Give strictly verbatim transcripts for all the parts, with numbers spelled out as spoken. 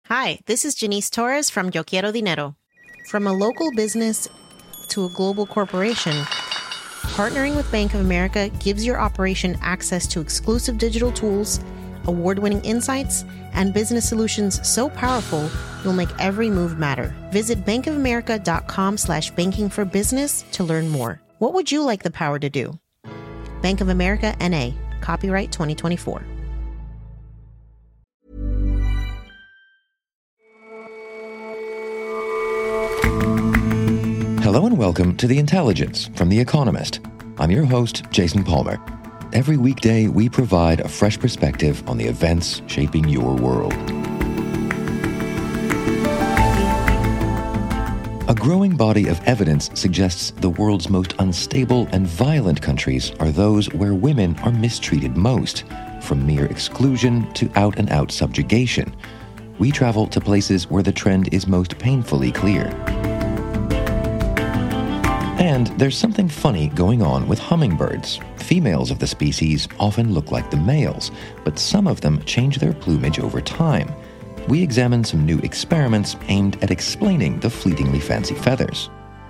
Hi, this is Janice Torres from Yo Quiero Dinero. From a local business to a global corporation, partnering with Bank of America gives your operation access to exclusive digital tools, award-winning insights, and business solutions so powerful you'll make every move matter. Visit bankofamerica.com slash banking for business to learn more. What would you like the power to do? Bank of America, N A. Copyright twenty twenty-four. Hello and welcome to The Intelligence from The Economist. I'm your host, Jason Palmer. Every weekday, we provide a fresh perspective on the events shaping your world. A growing body of evidence suggests the world's most unstable and violent countries are those where women are mistreated most, from mere exclusion to out-and-out subjugation. We travel to places where the trend is most painfully clear. And there's something funny going on with hummingbirds. Females of the species often look like the males, but some of them change their plumage over time. We examine some new experiments aimed at explaining the fleetingly fancy feathers.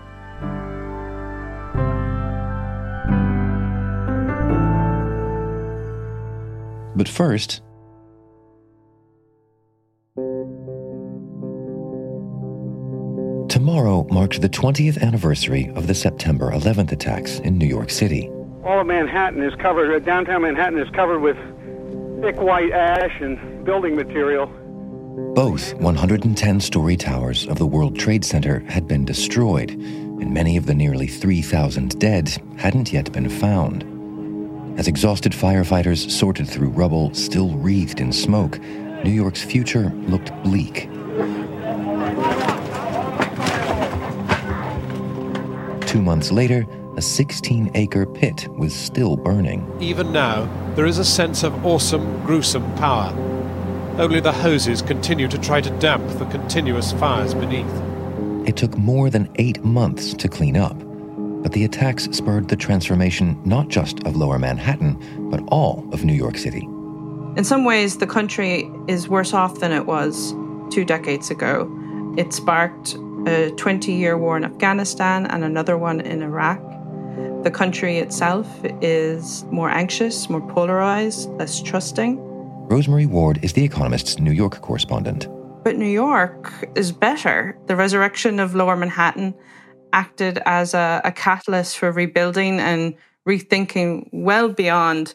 But first, tomorrow marks the twentieth anniversary of the September eleventh attacks in New York City. All of Manhattan is covered, downtown Manhattan is covered with thick white ash and building material. Both one hundred ten story towers of the World Trade Center had been destroyed, and many of the nearly three thousand dead hadn't yet been found. As exhausted firefighters sorted through rubble still wreathed in smoke, New York's future looked bleak. Two months later, a sixteen acre pit was still burning. Even now, there is a sense of awesome, gruesome power. Only the hoses continue to try to damp the continuous fires beneath. It took more than eight months to clean up, but the attacks spurred the transformation not just of Lower Manhattan, but all of New York City. In some ways, the country is worse off than it was two decades ago. It sparked a twenty-year war in Afghanistan and another one in Iraq. The country itself is more anxious, more polarized, less trusting. Rosemary Ward is The Economist's New York correspondent. But New York is better. The resurrection of Lower Manhattan acted as a, a catalyst for rebuilding and rethinking well beyond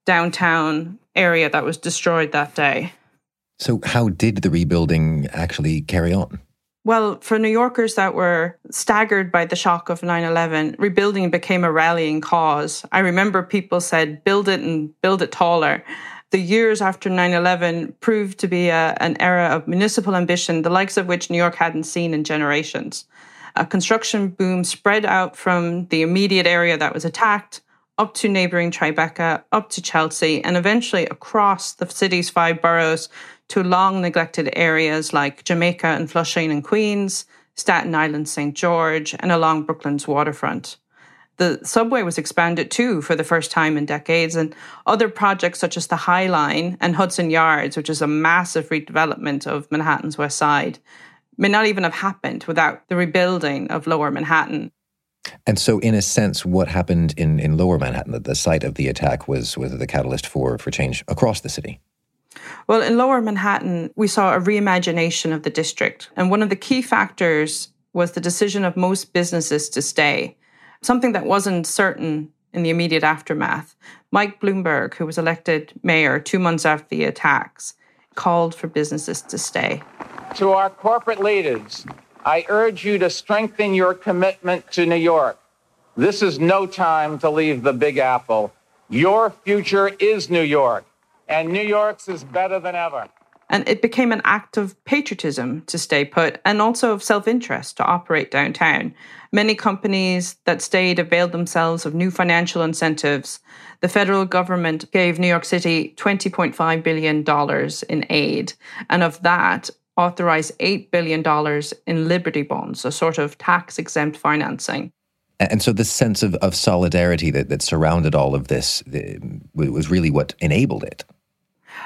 downtown area that was destroyed that day. So how did the rebuilding actually carry on? Well, for New Yorkers that were staggered by the shock of nine eleven, rebuilding became a rallying cause. I remember people said, build it and build it taller. The years after nine eleven proved to be a, an era of municipal ambition, the likes of which New York hadn't seen in generations. A construction boom spread out from the immediate area that was attacked, up to neighbouring Tribeca, up to Chelsea, and eventually across the city's five boroughs to long-neglected areas like Jamaica and Flushing and Queens, Staten Island, Saint George, and along Brooklyn's waterfront. The subway was expanded too for the first time in decades, and other projects such as the High Line and Hudson Yards, which is a massive redevelopment of Manhattan's West Side, may not even have happened without the rebuilding of Lower Manhattan. And so, in a sense, what happened in, in Lower Manhattan, the site of the attack, was, was the catalyst for, for change across the city? Well, in Lower Manhattan, we saw a reimagination of the district. And one of the key factors was the decision of most businesses to stay, something that wasn't certain in the immediate aftermath. Mike Bloomberg, who was elected mayor two months after the attacks, called for businesses to stay. To our corporate leaders, I urge you to strengthen your commitment to New York. This is no time to leave the Big Apple. Your future is New York, and New York's is better than ever. And it became an act of patriotism to stay put and also of self-interest to operate downtown. Many companies that stayed availed themselves of new financial incentives. The federal government gave New York City twenty point five billion dollars in aid, and of that, authorized eight billion dollars in Liberty bonds, a sort of tax-exempt financing. And so this sense of, of solidarity that, that surrounded all of this the, was really what enabled it.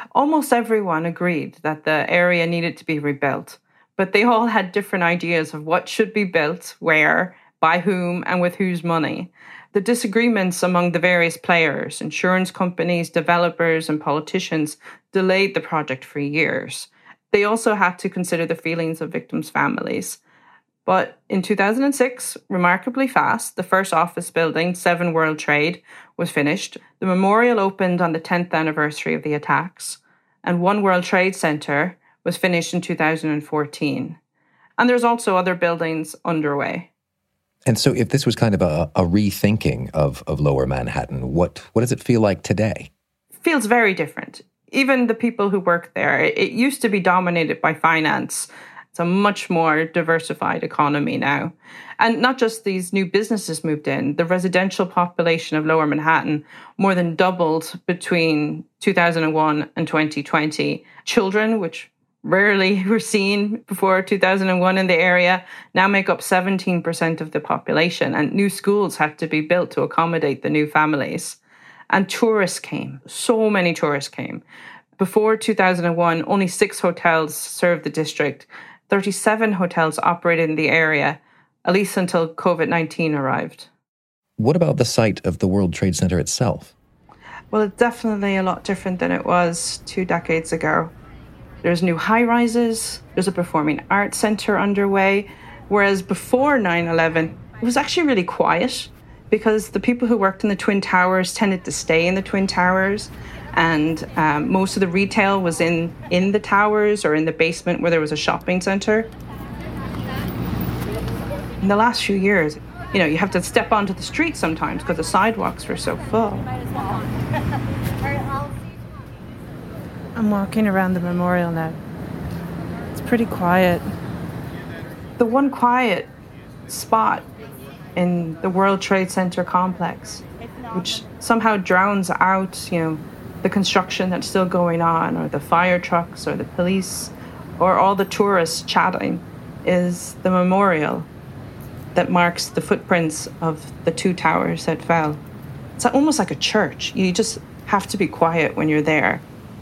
Almost everyone agreed that the area needed to be rebuilt, but they all had different ideas of what should be built, where, by whom, and with whose money. The disagreements among the various players, insurance companies, developers, and politicians delayed the project for years. They also had to consider the feelings of victims' families. But in two thousand six, remarkably fast, the first office building, Seven World Trade, was finished. The memorial opened on the tenth anniversary of the attacks, and One World Trade Center was finished in two thousand fourteen. And there's also other buildings underway. And so if this was kind of a, a rethinking of, of Lower Manhattan, what, what does it feel like today? It feels very different. Even the people who work there, it, it used to be dominated by finance. It's a much more diversified economy now. And not just these new businesses moved in, the residential population of Lower Manhattan more than doubled between two thousand one and twenty twenty. Children, which rarely were seen before two thousand one in the area, now make up seventeen percent of the population, and new schools had to be built to accommodate the new families. And tourists came. So many tourists came. Before two thousand one, only six hotels served the district. thirty-seven hotels operated in the area, at least until covid nineteen arrived. What about the site of the World Trade Center itself? Well, it's definitely a lot different than it was two decades ago. There's new high-rises, there's a performing arts center underway, whereas before nine eleven, it was actually really quiet because the people who worked in the Twin Towers tended to stay in the Twin Towers, and um, most of the retail was in, in the towers or in the basement where there was a shopping center. In the last few years, you know, you have to step onto the street sometimes because the sidewalks were so full. I'm walking around the memorial now. It's pretty quiet. The one quiet spot in the World Trade Center complex, which somehow drowns out, you know, the construction that's still going on, or the fire trucks, or the police, or all the tourists chatting, is the memorial that marks the footprints of the two towers that fell. It's almost like a church. You just have to be quiet when you're there.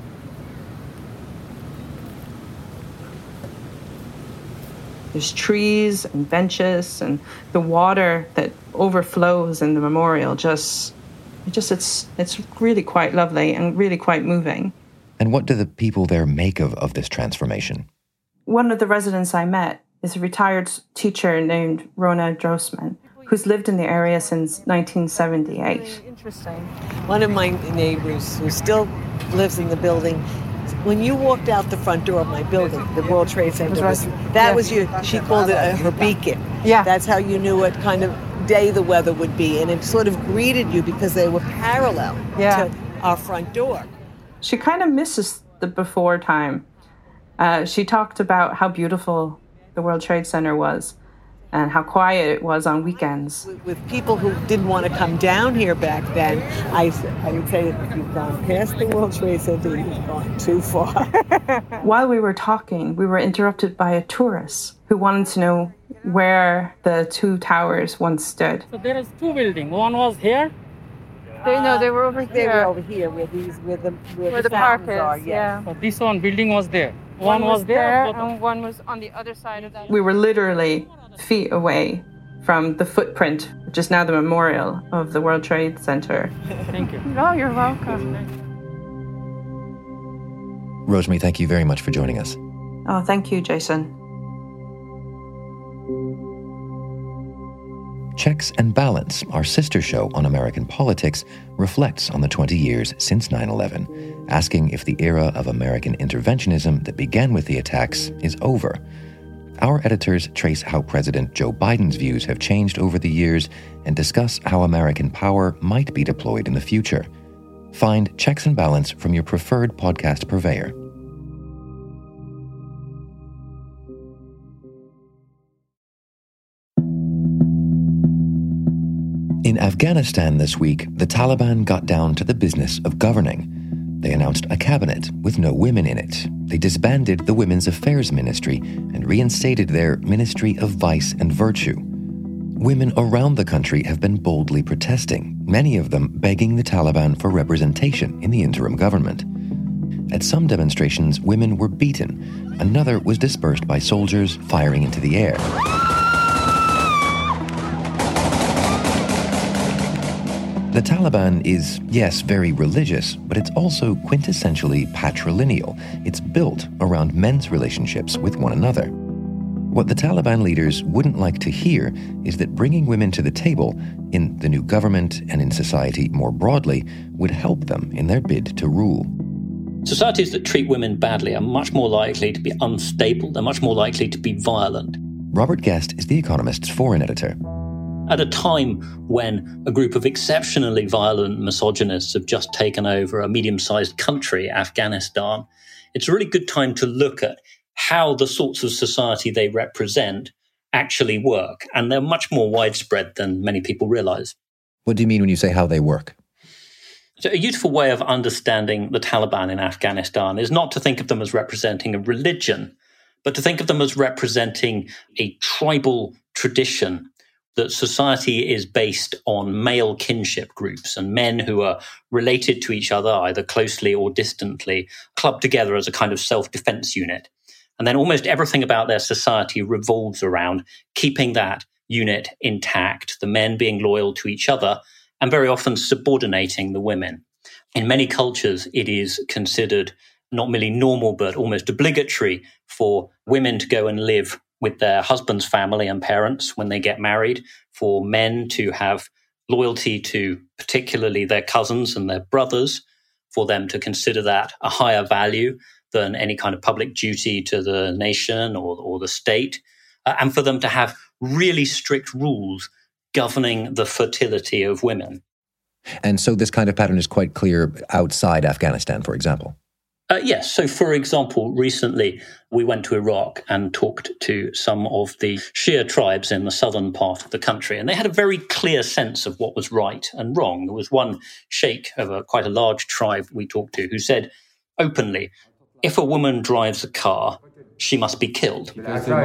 There's trees and benches, and the water that overflows in the memorial just, it just it's it's really quite lovely and really quite moving. And what do the people there make of, of this transformation? One of the residents I met is a retired teacher named Rona Drossman, who's lived in the area since nineteen seventy-eight. Interesting. One of my neighbors who still lives in the building, when you walked out the front door of my building, the World Trade Center, was, that yeah. was you. She called it a, her beacon. Yeah. That's how you knew what kind of day the weather would be. And it sort of greeted you because they were parallel yeah. to our front door. She kind of misses the before time. Uh, she talked about how beautiful the World Trade Center was and how quiet it was on weekends. With people who didn't want to come down here back then, I, I would say that if you've gone past the World Trade Center, you've gone too far. While we were talking, we were interrupted by a tourist who wanted to know where the two towers once stood. So there is two buildings. One was here. They, no, they were over here. They were over here where these where the where, where the, the park is. Are, yes. Yeah. So this one building was there. One, one was, was there, there and one was on the other side of that. We were literally feet away from the footprint, which is now the memorial of the World Trade Center. Thank you. Oh, you're welcome. Rosemary, thank you very much for joining us. Oh, thank you, Jason. Checks and Balance, our sister show on American politics, reflects on the twenty years since nine eleven, asking if the era of American interventionism that began with the attacks is over. Our editors trace how President Joe Biden's views have changed over the years and discuss how American power might be deployed in the future. Find Checks and Balance from your preferred podcast purveyor. In Afghanistan this week, the Taliban got down to the business of governing. They announced a cabinet with no women in it. They disbanded the Women's Affairs Ministry and reinstated their Ministry of Vice and Virtue. Women around the country have been boldly protesting, many of them begging the Taliban for representation in the interim government. At some demonstrations, women were beaten. Another was dispersed by soldiers firing into the air. The Taliban is, yes, very religious, but it's also quintessentially patrilineal. It's built around men's relationships with one another. What the Taliban leaders wouldn't like to hear is that bringing women to the table in the new government and in society more broadly would help them in their bid to rule. Societies that treat women badly are much more likely to be unstable. They're much more likely to be violent. Robert Guest is The Economist's foreign editor. At a time when a group of exceptionally violent misogynists have just taken over a medium-sized country, Afghanistan, it's a really good time to look at how the sorts of society they represent actually work. And they're much more widespread than many people realize. What do you mean when you say how they work? So a useful way of understanding the Taliban in Afghanistan is not to think of them as representing a religion, but to think of them as representing a tribal tradition, that society is based on male kinship groups and men who are related to each other, either closely or distantly, clubbed together as a kind of self-defense unit. And then almost everything about their society revolves around keeping that unit intact, the men being loyal to each other and very often subordinating the women. In many cultures, it is considered not merely normal, but almost obligatory for women to go and live with their husband's family and parents when they get married, for men to have loyalty to particularly their cousins and their brothers, for them to consider that a higher value than any kind of public duty to the nation or, or the state, uh, and for them to have really strict rules governing the fertility of women. And so this kind of pattern is quite clear outside Afghanistan, for example. Uh, yes. So, for example, recently we went to Iraq and talked to some of the Shia tribes in the southern part of the country, and they had a very clear sense of what was right and wrong. There was one sheikh of a quite a large tribe we talked to who said openly, if a woman drives a car, she must be killed.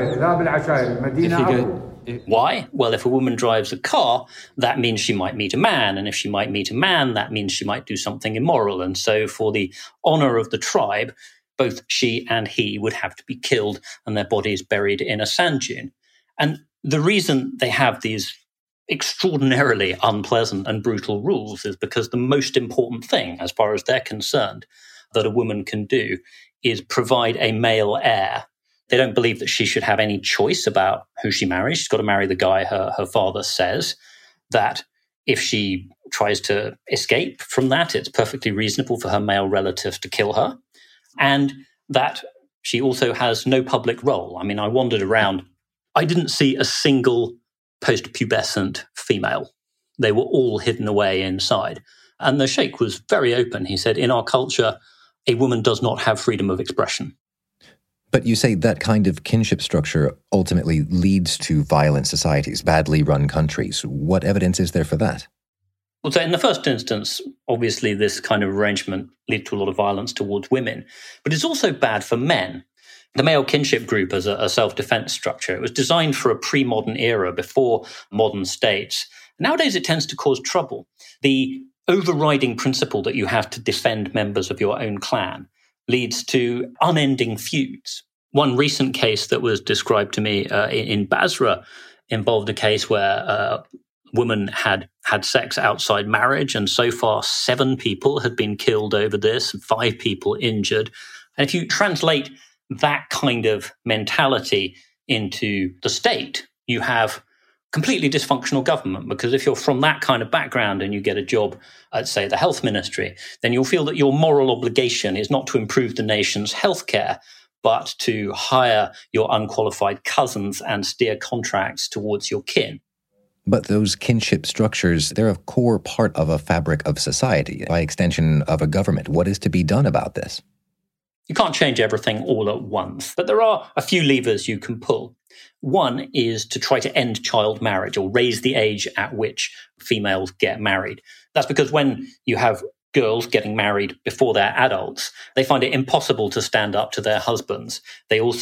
Why? Well, if a woman drives a car, that means she might meet a man. And if she might meet a man, that means she might do something immoral. And so for the honor of the tribe, both she and he would have to be killed and their bodies buried in a sand dune. And the reason they have these extraordinarily unpleasant and brutal rules is because the most important thing, as far as they're concerned, that a woman can do is provide a male heir. They don't believe that she should have any choice about who she marries. She's got to marry the guy her, her father says. That if she tries to escape from that, it's perfectly reasonable for her male relatives to kill her. And that she also has no public role. I mean, I wandered around. I didn't see a single post-pubescent female. They were all hidden away inside. And the sheikh was very open. He said, in our culture, a woman does not have freedom of expression. But you say that kind of kinship structure ultimately leads to violent societies, badly run countries. What evidence is there for that? Well, so in the first instance, obviously this kind of arrangement leads to a lot of violence towards women, but it's also bad for men. The male kinship group as a, a self-defense structure, it was designed for a pre-modern era before modern states. Nowadays, it tends to cause trouble. The overriding principle that you have to defend members of your own clan leads to unending feuds. One recent case that was described to me uh, in, in Basra involved a case where a woman had had sex outside marriage, and so far seven people had been killed over this, five people injured. And if you translate that kind of mentality into the state, you have completely dysfunctional government, because if you're from that kind of background and you get a job at, say, the health ministry, then you'll feel that your moral obligation is not to improve the nation's healthcare, but to hire your unqualified cousins and steer contracts towards your kin. But those kinship structures, they're a core part of a fabric of society, by extension of a government. What is to be done about this? You can't change everything all at once, but there are a few levers you can pull. One is to try to end child marriage or raise the age at which females get married. That's because when you have girls getting married before they're adults, they find it impossible to stand up to their husbands. They also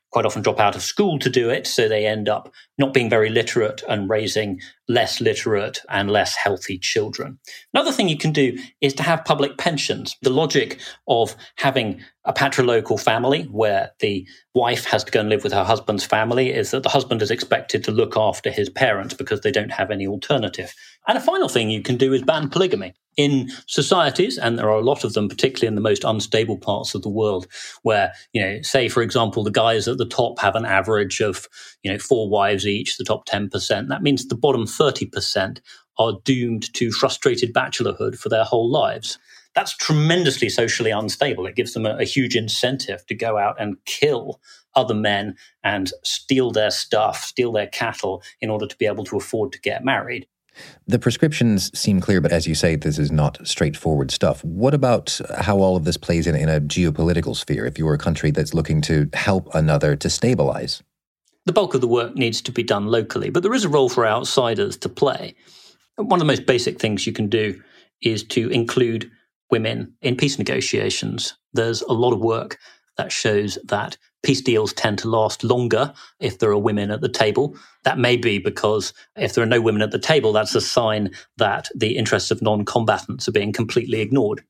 quite often drop out of school to do it, so they end up not being very literate and raising less literate and less healthy children. Another thing you can do is to have public pensions. The logic of having a patrilocal family where the wife has to go and live with her husband's family is that the husband is expected to look after his parents because they don't have any alternative. And a final thing you can do is ban polygamy. In societies, and there are a lot of them, particularly in the most unstable parts of the world, where, you know, say, for example, the guys at the top have an average of, you know, four wives each, the top ten percent. That means the bottom thirty percent are doomed to frustrated bachelorhood for their whole lives. That's tremendously socially unstable. It gives them a, a huge incentive to go out and kill other men and steal their stuff, steal their cattle in order to be able to afford to get married. The prescriptions seem clear, but as you say, this is not straightforward stuff. What about how all of this plays in, in a geopolitical sphere, if you're a country that's looking to help another to stabilize? The bulk of the work needs to be done locally, but there is a role for outsiders to play. One of the most basic things you can do is to include women in peace negotiations. There's a lot of work that shows that peace deals tend to last longer if there are women at the table. That may be because if there are no women at the table, that's a sign that the interests of non-combatants are being completely ignored.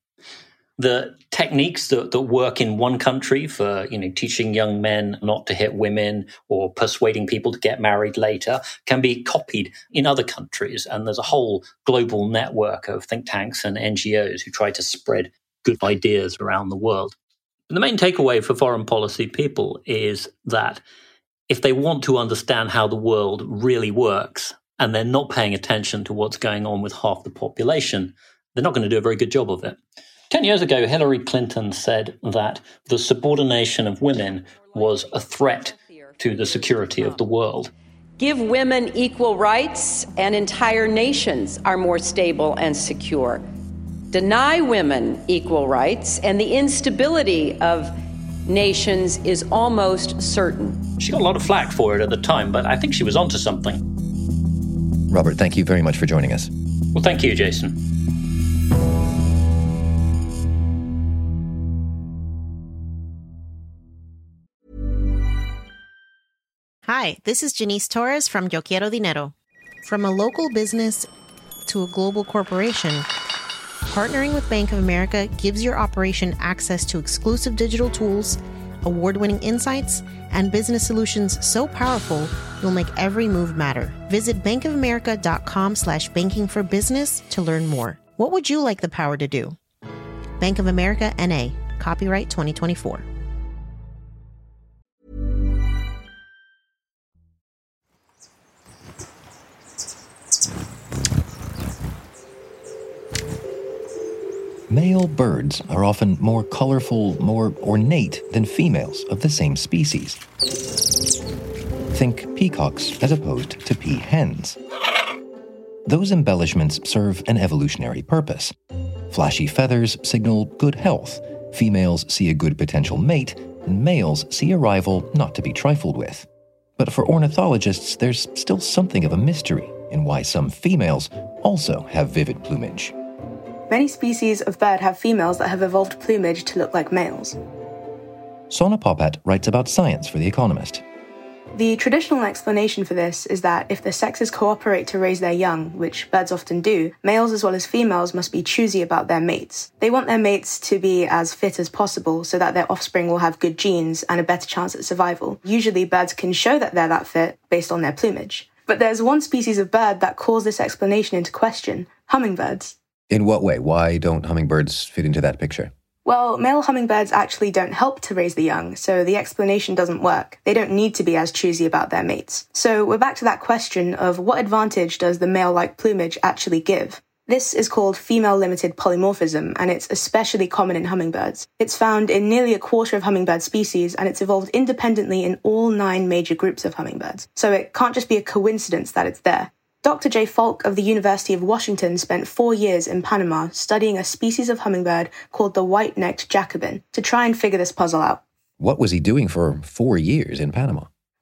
The techniques that, that work in one country for, you know, teaching young men not to hit women or persuading people to get married later can be copied in other countries. And there's a whole global network of think tanks and N G Os who try to spread good ideas around the world. The main takeaway for foreign policy people is that if they want to understand how the world really works and they're not paying attention to what's going on with half the population, they're not going to do a very good job of it. Ten years ago, Hillary Clinton said that the subordination of women was a threat to the security of the world. Give women equal rights and entire nations are more stable and secure. Deny women equal rights, and the instability of nations is almost certain. She got a lot of flack for it at the time, but I think she was onto something. Robert, thank you very much for joining us. Well, thank you, Jason. Hi, this is Janice Torres from Yo Quiero Dinero. From a local business to a global corporation, partnering with Bank of America gives your operation access to exclusive digital tools, award-winning insights, and business solutions so powerful you'll make every move matter. Visit bankofamerica.com slash banking for business to learn more. What would you like the power to do? Bank of America, N A. Copyright twenty twenty-four. Male birds are often more colorful, more ornate than females of the same species. Think peacocks as opposed to peahens. Those embellishments serve an evolutionary purpose. Flashy feathers signal good health. Females see a good potential mate, and males see a rival not to be trifled with. But for ornithologists, there's still something of a mystery in why some females also have vivid plumage. Many species of bird have females that have evolved plumage to look like males. Sona Popat writes about science for The Economist. The traditional explanation for this is that if the sexes cooperate to raise their young, which birds often do, males as well as females must be choosy about their mates. They want their mates to be as fit as possible so that their offspring will have good genes and a better chance at survival. Usually birds can show that they're that fit based on their plumage. But there's one species of bird that calls this explanation into question: hummingbirds. In what way? Why don't hummingbirds fit into that picture? Well, male hummingbirds actually don't help to raise the young, so the explanation doesn't work. They don't need to be as choosy about their mates. So we're back to that question of what advantage does the male-like plumage actually give? This is called female-limited polymorphism, and it's especially common in hummingbirds. It's found in nearly a quarter of hummingbird species, and it's evolved independently in all nine major groups of hummingbirds. So it can't just be a coincidence that it's there. Doctor Jay Falk of the University of Washington spent four years in Panama studying a species of hummingbird called the white-necked Jacobin to try and figure this puzzle out. What was he doing for four years in Panama?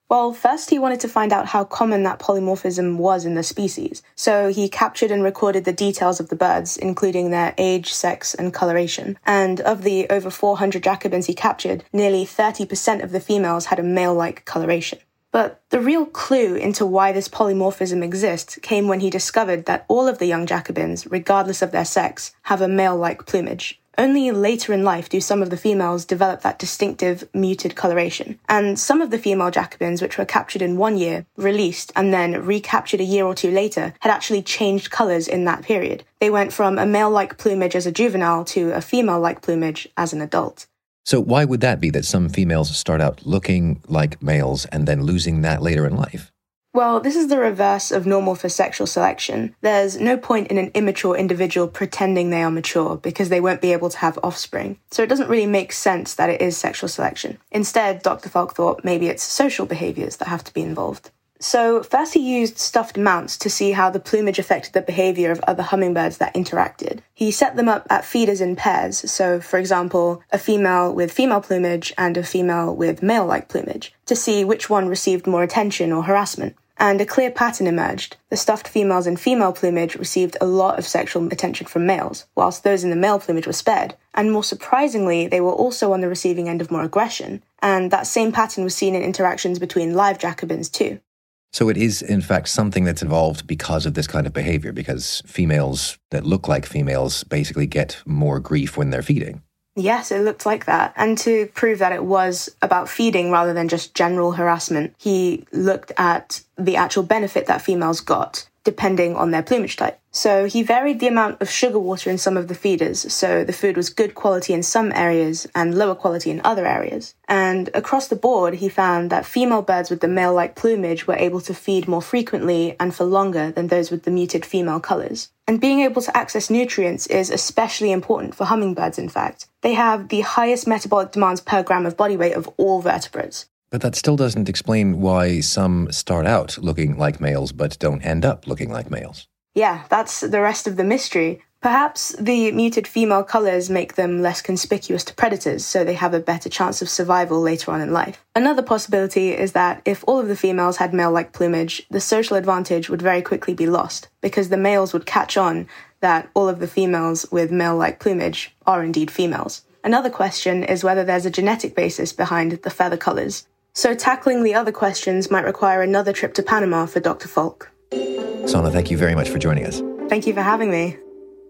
Well, first he wanted to find out how common that polymorphism was in the species. So he captured and recorded the details of the birds, including their age, sex, and coloration. And of the over four hundred Jacobins he captured, nearly thirty percent of the females had a male-like coloration. But the real clue into why this polymorphism exists came when he discovered that all of the young Jacobins, regardless of their sex, have a male-like plumage. Only later in life do some of the females develop that distinctive muted coloration. And some of the female Jacobins, which were captured in one year, released, and then recaptured a year or two later, had actually changed colours in that period. They went from a male-like plumage as a juvenile to a female-like plumage as an adult. So why would that be that some females start out looking like males and then losing that later in life? Well, this is the reverse of normal for sexual selection. There's no point in an immature individual pretending they are mature because they won't be able to have offspring. So it doesn't really make sense that it is sexual selection. Instead, Doctor Falk thought maybe it's social behaviours that have to be involved. So first he used stuffed mounts to see how the plumage affected the behaviour of other hummingbirds that interacted. He set them up at feeders in pairs, so for example, a female with female plumage and a female with male-like plumage, to see which one received more attention or harassment. And a clear pattern emerged. The stuffed females in female plumage received a lot of sexual attention from males, whilst those in the male plumage were spared. And more surprisingly, they were also on the receiving end of more aggression. And that same pattern was seen in interactions between live Jacobins too. So it is, in fact, something that's evolved because of this kind of behavior, because females that look like females basically get more grief when they're feeding. Yes, it looked like that. And to prove that it was about feeding rather than just general harassment, he looked at the actual benefit that females got, depending on their plumage type. So he varied the amount of sugar water in some of the feeders, so the food was good quality in some areas and lower quality in other areas. And across the board, he found that female birds with the male-like plumage were able to feed more frequently and for longer than those with the muted female colours. And being able to access nutrients is especially important for hummingbirds, in fact. They have the highest metabolic demands per gram of body weight of all vertebrates. But that still doesn't explain why some start out looking like males but don't end up looking like males. Yeah, that's the rest of the mystery. Perhaps the muted female colours make them less conspicuous to predators, so they have a better chance of survival later on in life. Another possibility is that if all of the females had male-like plumage, the social advantage would very quickly be lost, because the males would catch on that all of the females with male-like plumage are indeed females. Another question is whether there's a genetic basis behind the feather colours. So tackling the other questions might require another trip to Panama for Doctor Falk. Sana, thank you very much for joining us. Thank you for having me.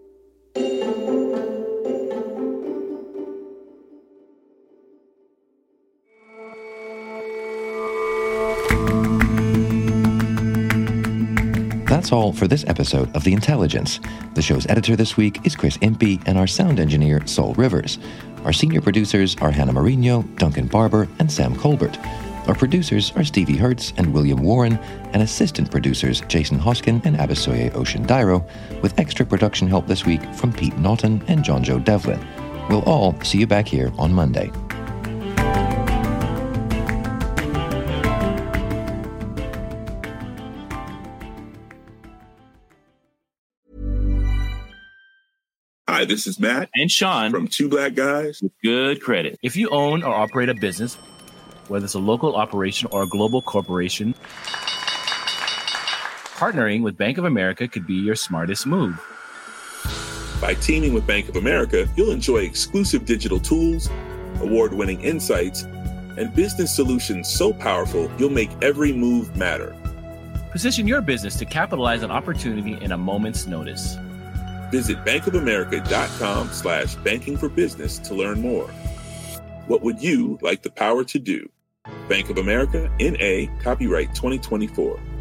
That's all for this episode of The Intelligence. The show's editor this week is Chris Impey, and our sound engineer, Sol Rivers. Our senior producers are Hannah Mourinho, Duncan Barber, and Sam Colbert. Our producers are Stevie Hertz and William Warren, and assistant producers Jason Hoskin and Abisoye Oceandairo, with extra production help this week from Pete Naughton and John Joe Devlin. We'll all see you back here on Monday. Hi, this is Matt and Sean from Two Black Guys with Good Credit. If you own or operate a business, whether it's a local operation or a global corporation, partnering with Bank of America could be your smartest move. By teaming with Bank of America, you'll enjoy exclusive digital tools, award-winning insights, and business solutions so powerful you'll make every move matter. Position your business to capitalize on opportunity in a moment's notice. Visit bankofamerica.com slash banking for business to learn more. What would you like the power to do? Bank of America, N A, copyright twenty twenty-four.